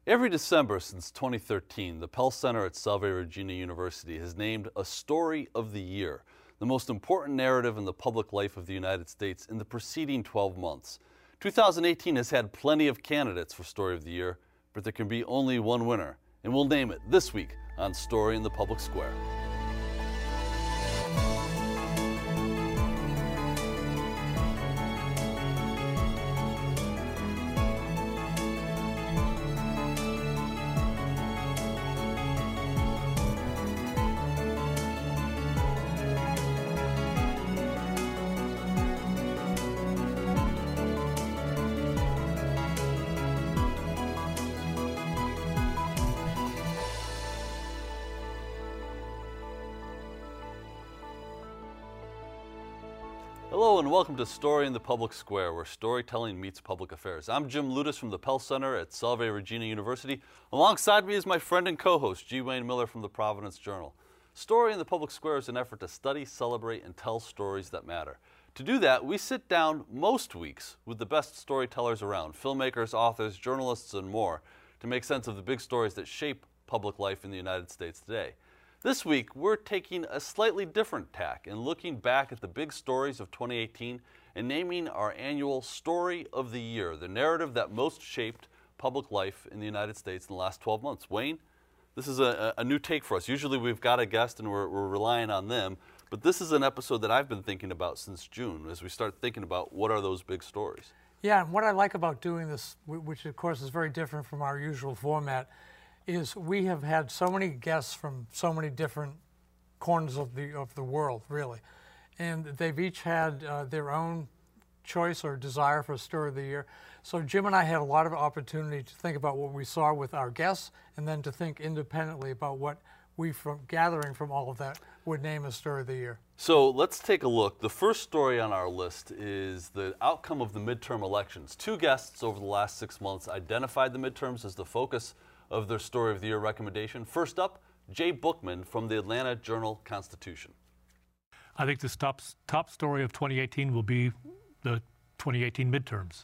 Every December since 2013, the Pell Center at Salve Regina University has named a Story of the Year, the most important narrative in the public life of the United States in the preceding 12 months. 2018 has had plenty of candidates for Story of the Year, but there can be only one winner, and we'll name it this week on Story in the Public Square. Hello and welcome to Story in the Public Square, where storytelling meets public affairs. I'm Jim Ludas from the Pell Center at Salve Regina University. Alongside me is my friend and co-host, G. Wayne Miller from the Providence Journal. Story in the Public Square is an effort to study, celebrate, and tell stories that matter. To do that, we sit down most weeks with the best storytellers around, filmmakers, authors, journalists, and more, to make sense of the big stories that shape public life in the United States today. This week, we're taking a slightly different tack and looking back at the big stories of 2018 and naming our annual Story of the Year, the narrative that most shaped public life in the United States in the last 12 months. Wayne, this is a new take for us. Usually we've got a guest and we're relying on them, but this is an episode that I've been thinking about since June as we start thinking about what are those big stories. Yeah, and what I like about doing this, which of course is very different from our usual format, is we have had so many guests from so many different corners of the world, really. And they've each had their own choice or desire for a story of the year. So Jim and I had a lot of opportunity to think about what we saw with our guests and then to think independently about what we, from gathering from all of that, would name a story of the year. So let's take a look. The first story on our list is the outcome of the midterm elections. Two guests over the last 6 months identified the midterms as the focus of their Story of the Year recommendation. First up, Jay Bookman from the Atlanta Journal-Constitution. I think this top story of 2018 will be the 2018 midterms.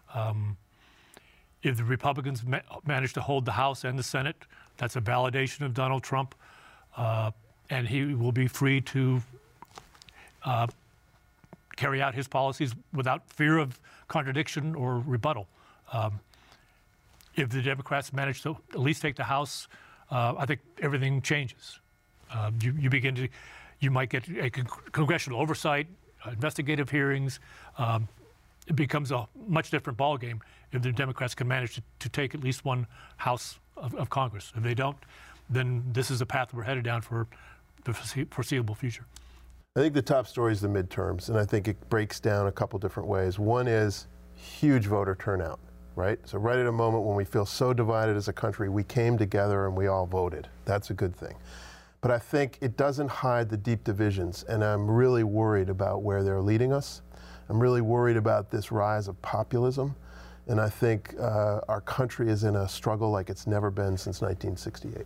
If the Republicans manage to hold the House and the Senate, that's a validation of Donald Trump, and he will be free to carry out his policies without fear of contradiction or rebuttal. If the Democrats manage to at least take the House, I think everything changes. You might get a congressional oversight, investigative hearings. It becomes a much different ballgame if the Democrats can manage to take at least one House of Congress. If they don't, then this is the path we're headed down for the foreseeable future. I think the top story is the midterms, and I think it breaks down a couple different ways. One is huge voter turnout. Right? So right at a moment when we feel so divided as a country, we came together and we all voted. That's a good thing. But I think it doesn't hide the deep divisions, and I'm really worried about where they're leading us. I'm really worried about this rise of populism, and I think our country is in a struggle like it's never been since 1968.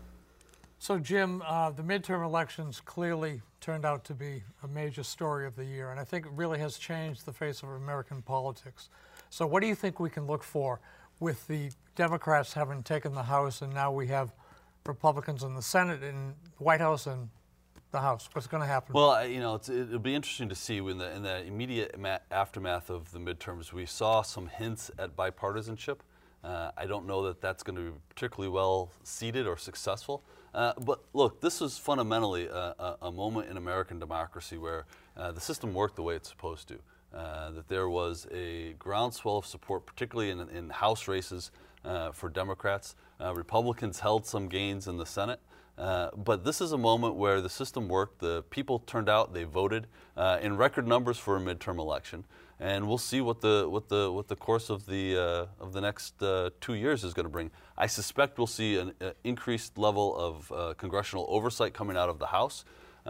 So Jim, the midterm elections clearly turned out to be a major story of the year, and I think it really has changed the face of American politics. So what do you think we can look for with the Democrats having taken the House and now we have Republicans in the Senate and the White House and the House? What's going to happen? Well, you know, it'll be interesting to see when in the immediate aftermath of the midterms, we saw some hints at bipartisanship. I don't know that that's going to be particularly well seated or successful. But look, this was fundamentally a moment in American democracy where the system worked the way it's supposed to. That there was a groundswell of support, particularly in House races for Democrats. Republicans held some gains in the Senate. But this is a moment where the system worked. The people turned out, they voted in record numbers for a midterm election. And we'll see what the course of the next 2 years is going to bring. I suspect we'll see an increased level of congressional oversight coming out of the House.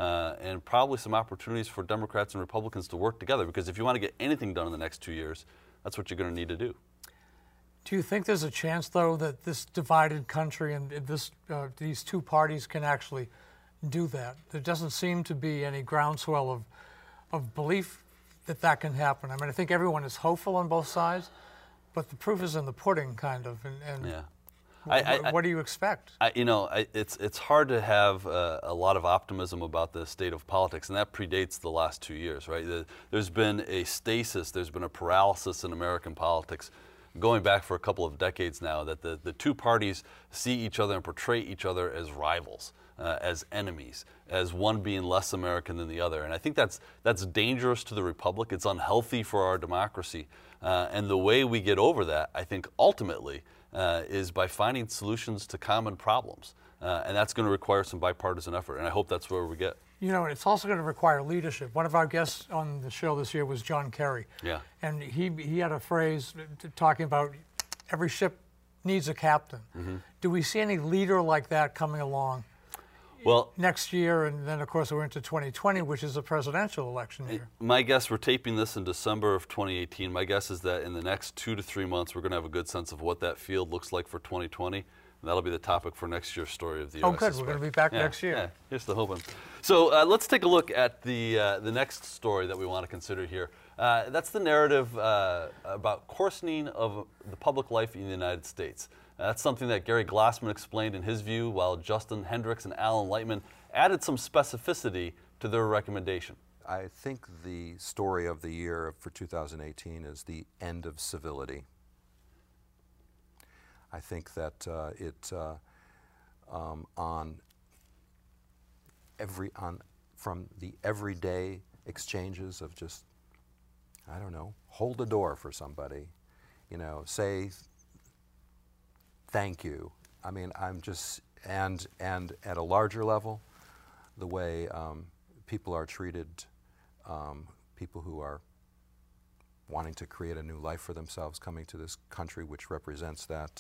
And probably some opportunities for Democrats and Republicans to work together, because if you want to get anything done in the next 2 years, that's what you're going to need to do. Do you think there's a chance, though, that this divided country and these two parties can actually do that? There doesn't seem to be any groundswell of belief that can happen. I mean, I think everyone is hopeful on both sides, but the proof is in the pudding, kind of. Yeah. What do you expect? It's hard to have a lot of optimism about the state of politics, and that predates the last 2 years, right? There's been a stasis, there's been a paralysis in American politics going back for a couple of decades now, that the two parties see each other and portray each other as rivals, as enemies, as one being less American than the other. And I think that's dangerous to the republic. It's unhealthy for our democracy. And the way we get over that, I think, ultimately, is by finding solutions to common problems. And that's going to require some bipartisan effort, and I hope that's where we get. You know, it's also going to require leadership. One of our guests on the show this year was John Kerry. Yeah. And he had a phrase talking about every ship needs a captain. Mm-hmm. Do we see any leader like that coming along next year? And then, of course, we're into 2020, which is a presidential election year. My guess, we're taping this in December of 2018. My guess is that in the next 2 to 3 months, we're going to have a good sense of what that field looks like for 2020. And that'll be the topic for next year's story of the year. Oh, good. We're going to be back next year. Yeah, here's the hoping. So let's take a look at the next story that we want to consider here. That's the narrative about coarsening of the public life in the United States. That's something that Gary Glassman explained in his view, while Justin Hendricks and Alan Lightman added some specificity to their recommendation. I think the story of the year for 2018 is the end of civility. I think that from the everyday exchanges of just, I don't know, hold the door for somebody, say thank you. I mean, I'm just, and at a larger level, the way people are treated, people who are wanting to create a new life for themselves, coming to this country which represents that,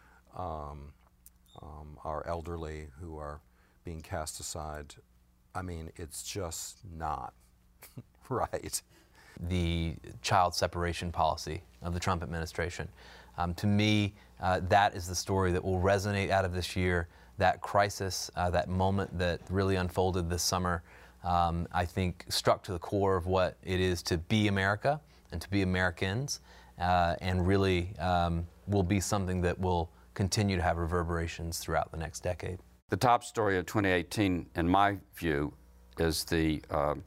our elderly who are being cast aside. I mean, it's just not right. The child separation policy of the Trump administration. To me, that is the story that will resonate out of this year. That crisis, that moment that really unfolded this summer, I think struck to the core of what it is to be America and to be Americans, and really will be something that will continue to have reverberations throughout the next decade. The top story of 2018, in my view, is the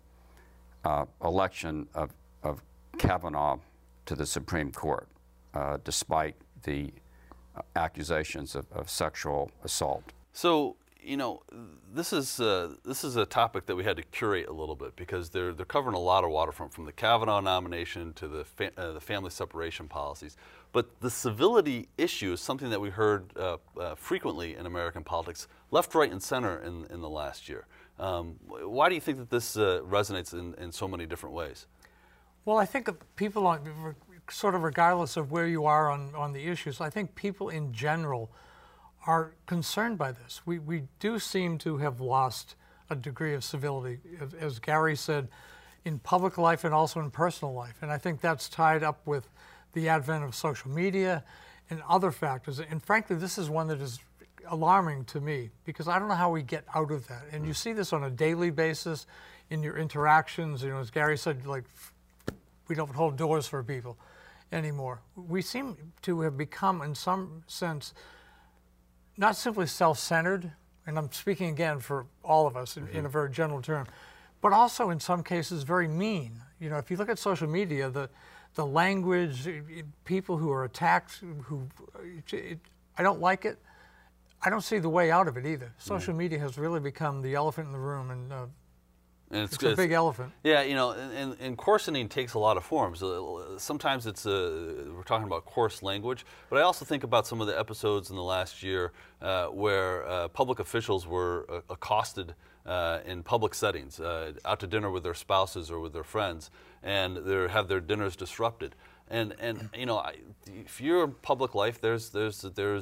election of Kavanaugh to the Supreme Court, despite the accusations of sexual assault. So, this is a topic that we had to curate a little bit because they're covering a lot of waterfront, from the Kavanaugh nomination to the family separation policies. But the civility issue is something that we heard frequently in American politics, left, right, and center in the last year. Why do you think that this resonates in so many different ways? Well, I think people, sort of regardless of where you are on the issues, I think people in general are concerned by this. We do seem to have lost a degree of civility, as Gary said, in public life and also in personal life. And I think that's tied up with the advent of social media and other factors. And frankly, this is one that is alarming to me because I don't know how we get out of that. And you see this on a daily basis in your interactions. As Gary said, like, we don't hold doors for people anymore. We seem to have become, in some sense, not simply self-centered, and I'm speaking again for all of us in a very general term, but also in some cases very mean. If you look at social media, the language, people who are attacked, I don't like it. I don't see the way out of it either. Social media has really become the elephant in the room, and it's a big elephant. Yeah, and coarsening takes a lot of forms. Sometimes we're talking about coarse language, but I also think about some of the episodes in the last year where public officials were accosted in public settings, out to dinner with their spouses or with their friends, and have their dinners disrupted. And if you're in public life, you're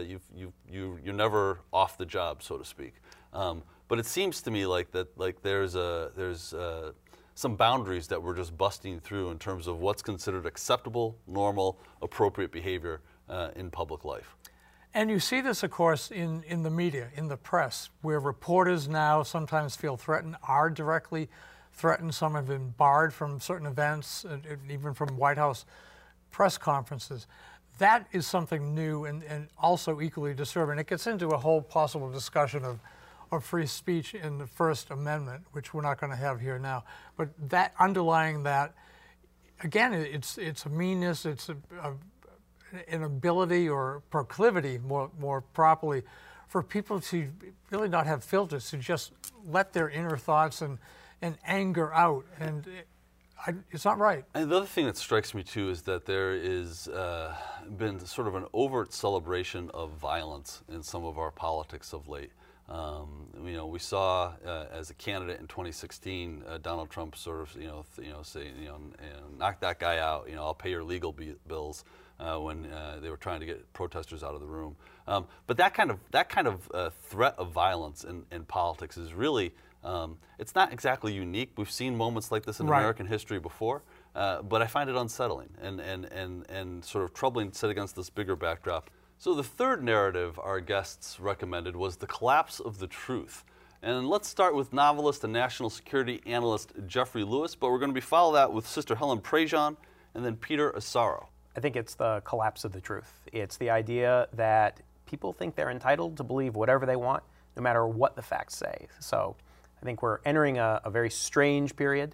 never off the job, so to speak. But it seems to me like there's some boundaries that we're just busting through in terms of what's considered acceptable, normal, appropriate behavior in public life. And you see this, of course, in the media, in the press, where reporters now sometimes feel threatened, are directly threatened. Some have been barred from certain events, and even from White House press conferences. that is something new and also equally disturbing. It gets into a whole possible discussion of free speech in the First Amendment, which we're not going to have here now. But that underlying that, again, it's a meanness, it's an ability or proclivity, more properly, for people to really not have filters, to just let their inner thoughts and anger out. And it's not right. And the other thing that strikes me too is that there is been sort of an overt celebration of violence in some of our politics of late. We saw as a candidate in 2016, Donald Trump sort of say knock that guy out. I'll pay your legal bills when they were trying to get protesters out of the room. But that kind of threat of violence in politics is really. It's not exactly unique. We've seen moments like this in American history before, but I find it unsettling and sort of troubling set against this bigger backdrop. So the third narrative our guests recommended was the collapse of the truth. And let's start with novelist and national security analyst Jeffrey Lewis, but we're going to follow that with Sister Helen Prejean and then Peter Asaro. I think it's the collapse of the truth. It's the idea that people think they're entitled to believe whatever they want, no matter what the facts say. So I think we're entering a very strange period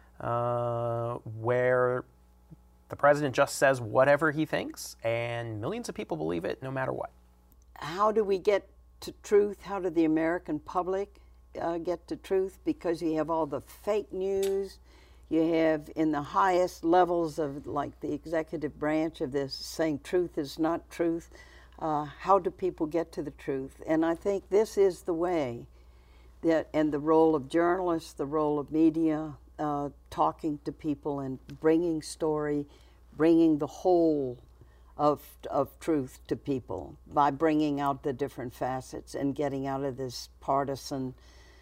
where the president just says whatever he thinks, and millions of people believe it no matter what. How do we get to truth? How do the American public get to truth? Because you have all the fake news. You have in the highest levels of like the executive branch of this saying truth is not truth. How do people get to the truth? And I think this is the way. And the role of journalists, the role of media, talking to people and bringing story, bringing the whole of truth to people by bringing out the different facets and getting out of this partisan,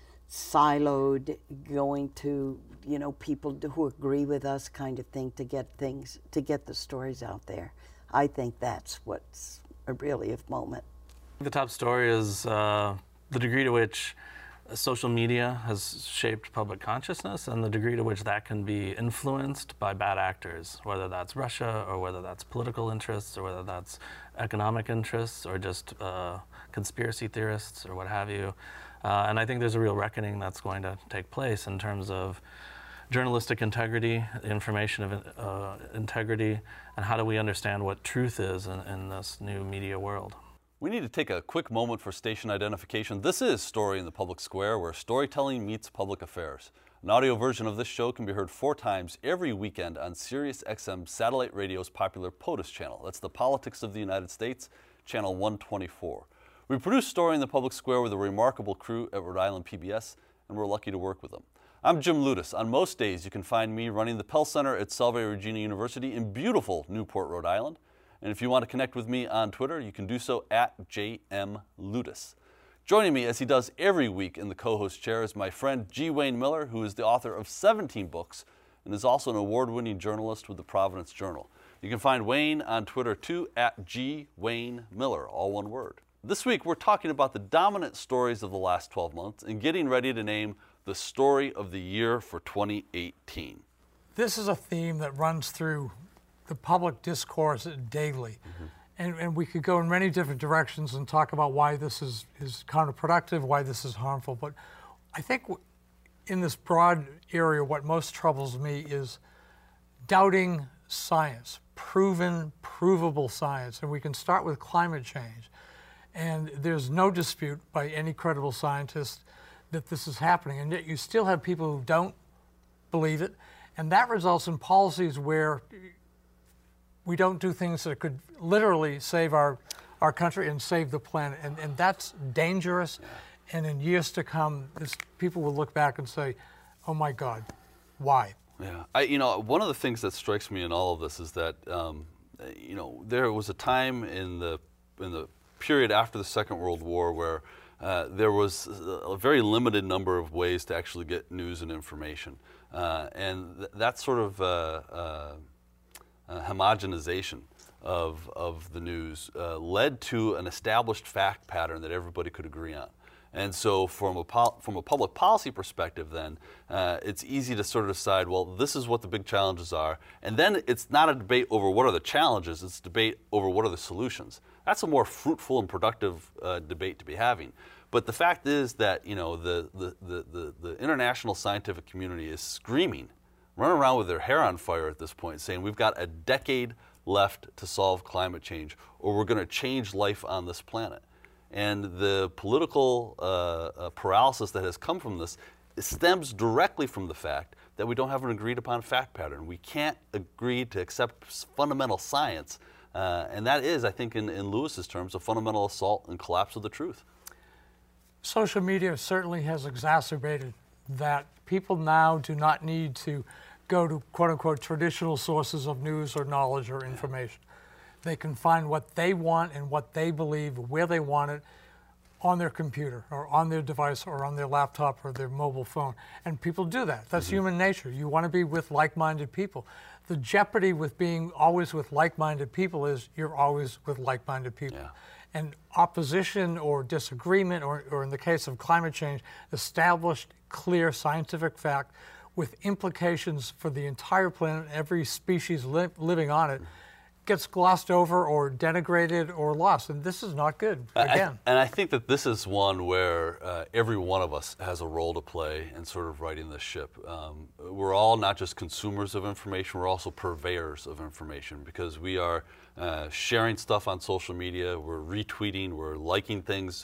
siloed, going to people who agree with us kind of thing to get the stories out there. I think that's what's really a moment. The top story is the degree to which social media has shaped public consciousness and the degree to which that can be influenced by bad actors, whether that's Russia or whether that's political interests or whether that's economic interests or just conspiracy theorists or what have you. And I think there's a real reckoning that's going to take place in terms of journalistic integrity, information of integrity, and how do we understand what truth is in this new media world. We need to take a quick moment for station identification. This is Story in the Public Square, where storytelling meets public affairs. An audio version of this show can be heard 4 times every weekend on Sirius XM Satellite Radio's popular POTUS channel. That's the Politics of the United States, channel 124. We produce Story in the Public Square with a remarkable crew at Rhode Island PBS, and we're lucky to work with them. I'm Jim Ludis. On most days, you can find me running the Pell Center at Salve Regina University in beautiful Newport, Rhode Island. And if you want to connect with me on Twitter, you can do so at JMLudis. Joining me, as he does every week in the co-host chair, is my friend G. Wayne Miller, who is the author of 17 books and is also an award-winning journalist with the Providence Journal. You can find Wayne on Twitter, too, at G. Wayne Miller, all one word. This week, we're talking about the dominant stories of the last 12 months and getting ready to name the story of the year for 2018. This is a theme that runs through the public discourse daily. And we could go in many different directions and talk about why this is counterproductive, why this is harmful. But I think in this broad area, what most troubles me is doubting science, provable science. And we can start with climate change. And there's no dispute by any credible scientist that this is happening. And yet you still have people who don't believe it. And that results in policies where we don't do things that could literally save our country and save the planet. And that's dangerous. And in years to come, people will look back and say, oh my God, why? Yeah, one of the things that strikes me in all of this is that, there was a time in the period after the Second World War where there was a very limited number of ways to actually get news and information. And that sort of homogenization of the news led to an established fact pattern that everybody could agree on. And so from a public policy perspective then, it's easy to sort of decide, well, this is what the big challenges are. And then it's not a debate over what are the challenges, it's a debate over what are the solutions. That's a more fruitful and productive debate to be having. But the fact is that, you know, the international scientific community is screaming, running around with their hair on fire at this point, saying we've got a decade left to solve climate change, or we're going to change life on this planet. And the political paralysis that has come from this stems directly from the fact that we don't have an agreed upon fact pattern. We can't agree to accept fundamental science. And that is, I think, in Lewis's terms, a fundamental assault and collapse of the truth. Social media certainly has exacerbated that. People now do not need to go to quote-unquote traditional sources of news or knowledge or information. They can find what they want and what they believe, where they want it, on their computer or on their device or on their laptop or their mobile phone. And people do that. That's human nature. You want to be with like-minded people. The jeopardy with being always with like-minded people is you're always with like-minded people. Yeah. And opposition or disagreement, or in the case of climate change, established clear scientific fact with implications for the entire planet, every species living on it, gets glossed over or denigrated or lost. And this is not good, again. And I think that this is one where every one of us has a role to play in sort of righting this ship. We're all not just consumers of information, we're also purveyors of information, because we are sharing stuff on social media, we're retweeting, we're liking things.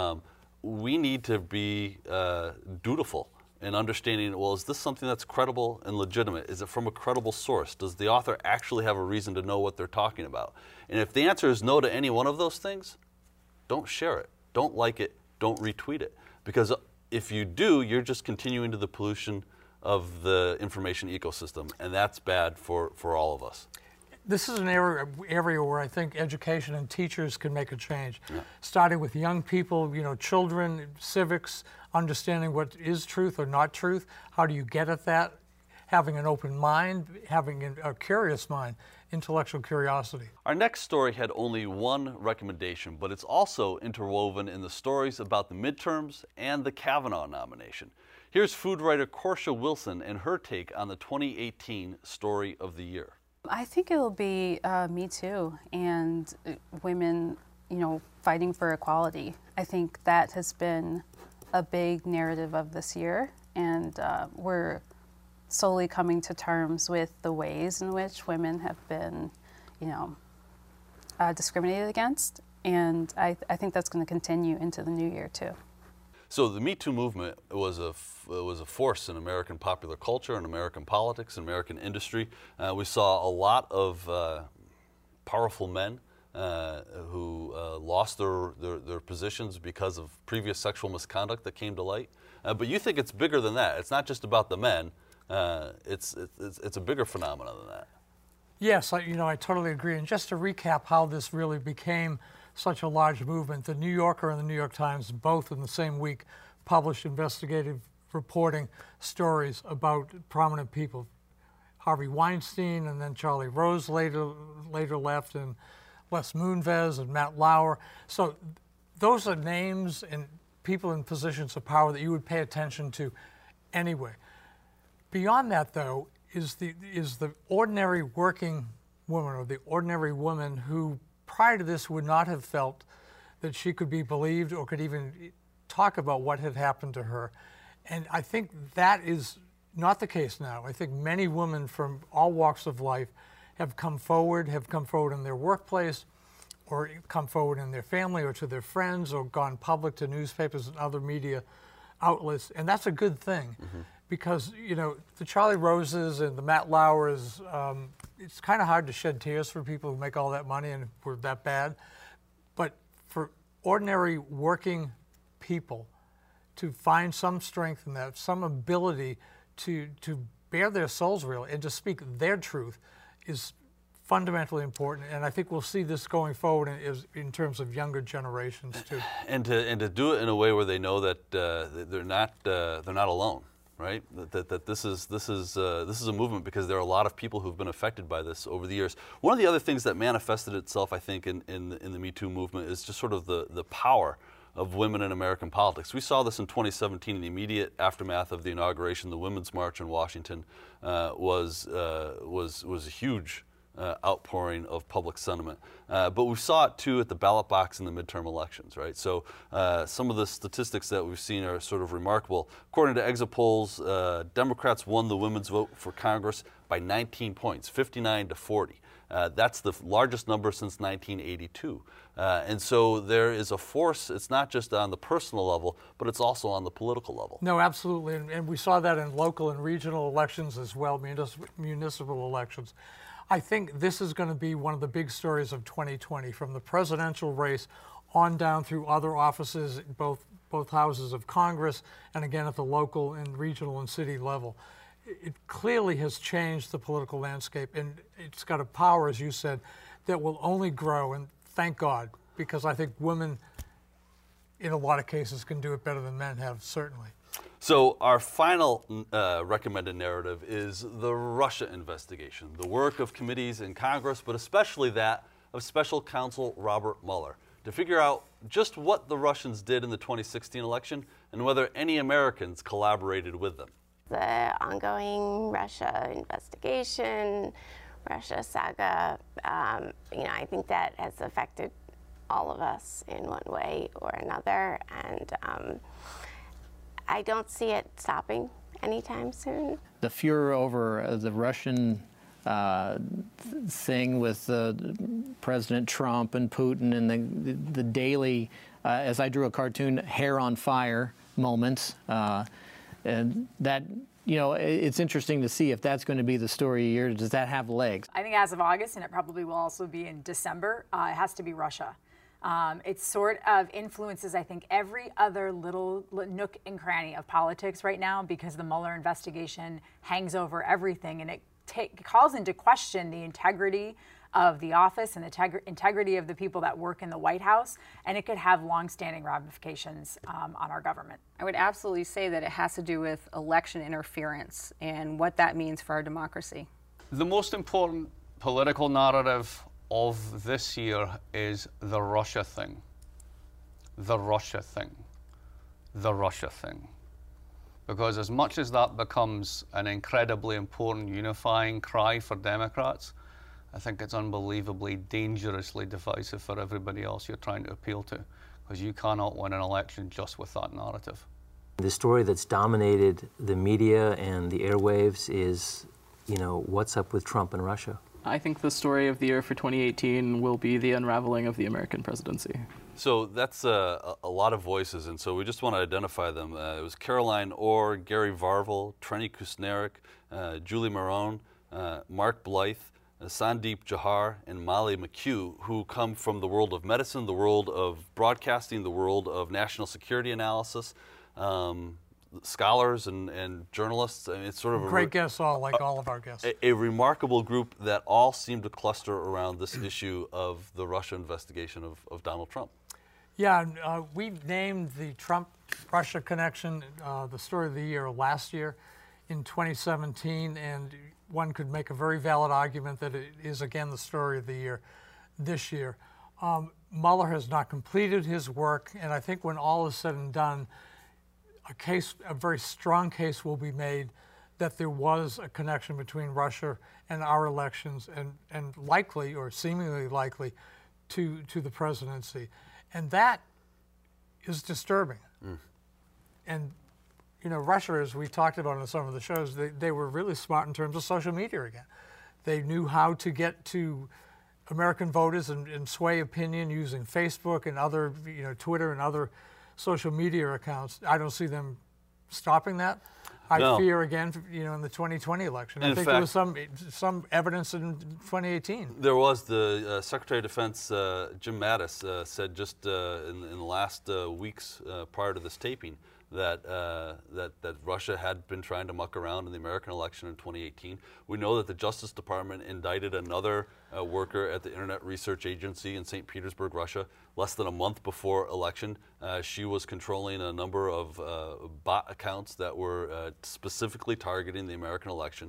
We need to be dutiful and understanding, well, is this something that's credible and legitimate? Is it from a credible source? Does the author actually have a reason to know what they're talking about? And if the answer is no to any one of those things, don't share it, don't like it, don't retweet it. Because if you do, you're just continuing to the pollution of the information ecosystem, and that's bad for all of us. This is an area where I think education and teachers can make a change. Yeah. Starting with young people, you know, children, civics, understanding what is truth or not truth. How do you get at that? Having an open mind, having a curious mind, intellectual curiosity. Our next story had only one recommendation, but it's also interwoven in the stories about the midterms and the Kavanaugh nomination. Here's food writer Corsha Wilson and her take on the 2018 Story of the Year. I think it'll be Me Too and women, you know, fighting for equality. I think that has been a big narrative of this year, and we're slowly coming to terms with the ways in which women have been, you know, discriminated against, and I think that's going to continue into the new year too. So the Me Too movement was a force in American popular culture, in American politics, in American industry. We saw a lot of powerful men who lost their positions because of previous sexual misconduct that came to light. But you think it's bigger than that. It's not just about the men. It's a bigger phenomenon than that. Yes, I totally agree. And just to recap how this really became such a large movement, the New Yorker and the New York Times, both in the same week, published investigative reporting stories about prominent people. Harvey Weinstein, and then Charlie Rose later left, and Les Moonves and Matt Lauer. So those are names and people in positions of power that you would pay attention to anyway. Beyond that, though, is the ordinary working woman, or the ordinary woman who prior to this would not have felt that she could be believed or could even talk about what had happened to her. And I think that is not the case now. I think many women from all walks of life have come forward in their workplace, or come forward in their family or to their friends, or gone public to newspapers and other media outlets. And that's a good thing. Mm-hmm. Because, you know, the Charlie Roses and the Matt Lauers, it's kind of hard to shed tears for people who make all that money and were that bad. But for ordinary working people to find some strength in that, some ability to bare their souls really and to speak their truth is fundamentally important. And I think we'll see this going forward in terms of younger generations too. And to do it in a way where they know that they're not alone. Right, that this is a movement, because there are a lot of people who've been affected by this over the years. One of the other things that manifested itself, I think, in the Me Too movement is just sort of the power of women in American politics. We saw this in 2017 in the immediate aftermath of the inauguration. The Women's March in Washington was a huge outpouring of public sentiment. But we saw it too at the ballot box in the midterm elections, right? So some of the statistics that we've seen are sort of remarkable. According to exit polls, Democrats won the women's vote for Congress by 19 points, 59 to 40. That's the largest number since 1982. And so there is a force, it's not just on the personal level, but it's also on the political level. No, absolutely. And we saw that in local and regional elections as well, municipal elections. I think this is going to be one of the big stories of 2020, from the presidential race on down through other offices, both houses of Congress, and again at the local and regional and city level. It clearly has changed the political landscape, and it's got a power, as you said, that will only grow, and thank God, because I think women, in a lot of cases, can do it better than men have, certainly. So our final recommended narrative is the Russia investigation, the work of committees in Congress, but especially that of Special Counsel Robert Mueller, to figure out just what the Russians did in the 2016 election and whether any Americans collaborated with them. The ongoing Russia investigation, Russia saga, I think that has affected all of us in one way or another, and I don't see it stopping anytime soon. The furor over the Russian thing with President Trump and Putin, and the daily, as I drew a cartoon, hair on fire moments, and that, it's interesting to see if that's going to be the story of the year. Does that have legs? I think as of August, and it probably will also be in December, it has to be Russia. It sort of influences, I think, every other little nook and cranny of politics right now, because the Mueller investigation hangs over everything, and it calls into question the integrity of the office and the integrity of the people that work in the White House, and it could have long-standing ramifications on our government. I would absolutely say that it has to do with election interference and what that means for our democracy. The most important political narrative of this year is the Russia thing. The Russia thing. The Russia thing. Because as much as that becomes an incredibly important unifying cry for Democrats, I think it's unbelievably dangerously divisive for everybody else you're trying to appeal to, because you cannot win an election just with that narrative. The story that's dominated the media and the airwaves is, what's up with Trump and Russia? I think the story of the year for 2018 will be the unraveling of the American presidency. So that's a lot of voices, and so we just want to identify them. It was Caroline Orr, Gary Varvel, Trenny Kusnerick, Julie Marone, Mark Blythe, Sandeep Jahar, and Molly McHugh, who come from the world of medicine, the world of broadcasting, the world of national security analysis, scholars and journalists. I mean, it's sort of great guests, like all of our guests. A remarkable group that all seem to cluster around this issue of the Russia investigation of Donald Trump. Yeah, we named the Trump-Russia connection the story of the year last year in 2017, and one could make a very valid argument that it is again the story of the year this year. Mueller has not completed his work, and I think when all is said and done, a very strong case will be made that there was a connection between Russia and our elections, and likely, or seemingly likely, to the presidency. And that is disturbing. And Russia, as we talked about in some of the shows, they were really smart in terms of social media again. They knew how to get to American voters and sway opinion using Facebook and other, Twitter and other social media accounts. I don't see them stopping that. I fear again, in the 2020 election. I think there was some evidence in 2018. There was. The Secretary of Defense, Jim Mattis, said just in the last weeks prior to this taping that Russia had been trying to muck around in the American election in 2018. We know that the Justice Department indicted another worker at the Internet Research Agency in St. Petersburg, Russia, less than a month before election. She was controlling a number of bot accounts that were specifically targeting the American election.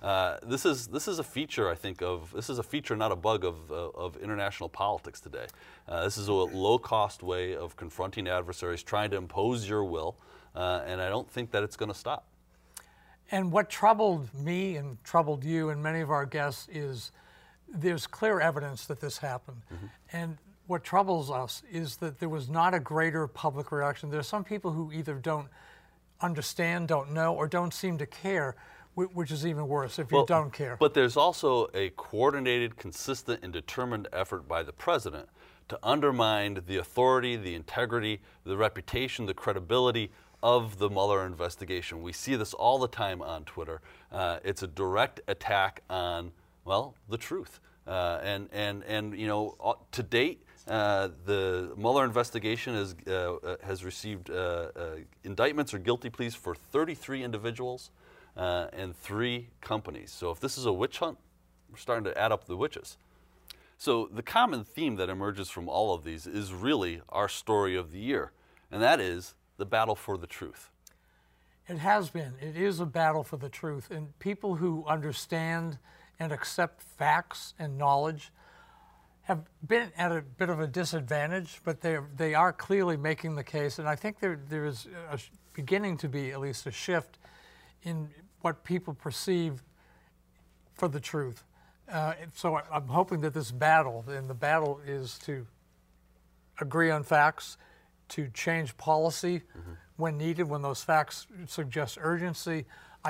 This is a feature, I think, this is a feature, not a bug of international politics today. This is a low-cost way of confronting adversaries, trying to impose your will, and I don't think that it's going to stop. And what troubled me and troubled you and many of our guests is there's clear evidence that this happened. And what troubles us is that there was not a greater public reaction. There are some people who either don't understand, don't know, or don't seem to care, which is even worse if you don't care. But there's also a coordinated, consistent, and determined effort by the president to undermine the authority, the integrity, the reputation, the credibility of the Mueller investigation. We see this all the time on Twitter. It's a direct attack on, well, the truth. And you know, to date, the Mueller investigation has received indictments or guilty pleas for 33 individuals and 3 companies. So if this is a witch hunt, we're starting to add up the witches. So the common theme that emerges from all of these is really our story of the year, and that is the battle for the truth. It has been. It is a battle for the truth. And people who understand and accept facts and knowledge have been at a bit of a disadvantage, but they are clearly making the case. And I think there is beginning to be at least a shift in what people perceive for the truth. So I'm hoping that this battle, and the battle is to agree on facts, to change policy when needed, when those facts suggest urgency.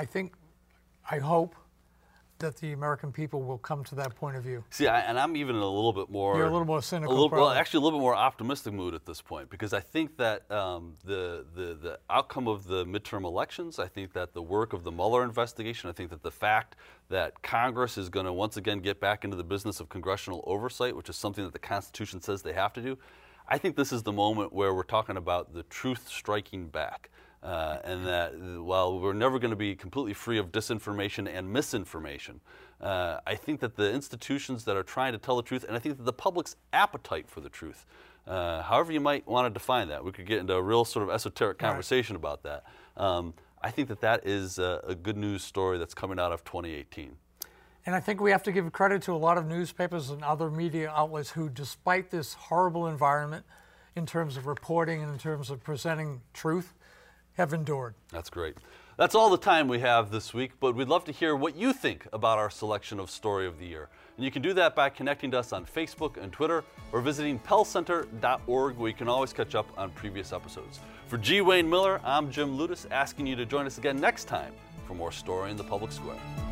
I hope that the American people will come to that point of view. See, and I'm even in a little bit more... You're a little more cynical. Well, actually a little bit more optimistic mood at this point, because I think that the outcome of the midterm elections, I think that the work of the Mueller investigation, I think that the fact that Congress is going to once again get back into the business of congressional oversight, which is something that the Constitution says they have to do, I think this is the moment where we're talking about the truth striking back. And that while we're never going to be completely free of disinformation and misinformation, I think that the institutions that are trying to tell the truth, and I think that the public's appetite for the truth, however you might want to define that, we could get into a real sort of esoteric conversation about that. I think that that is a good news story that's coming out of 2018. And I think we have to give credit to a lot of newspapers and other media outlets who, despite this horrible environment in terms of reporting and in terms of presenting truth, have endured. That's great. That's all the time we have this week, but we'd love to hear what you think about our selection of Story of the Year. And you can do that by connecting to us on Facebook and Twitter, or visiting pellcenter.org, where you can always catch up on previous episodes. For G. Wayne Miller, I'm Jim Ludes, asking you to join us again next time for more Story in the Public Square.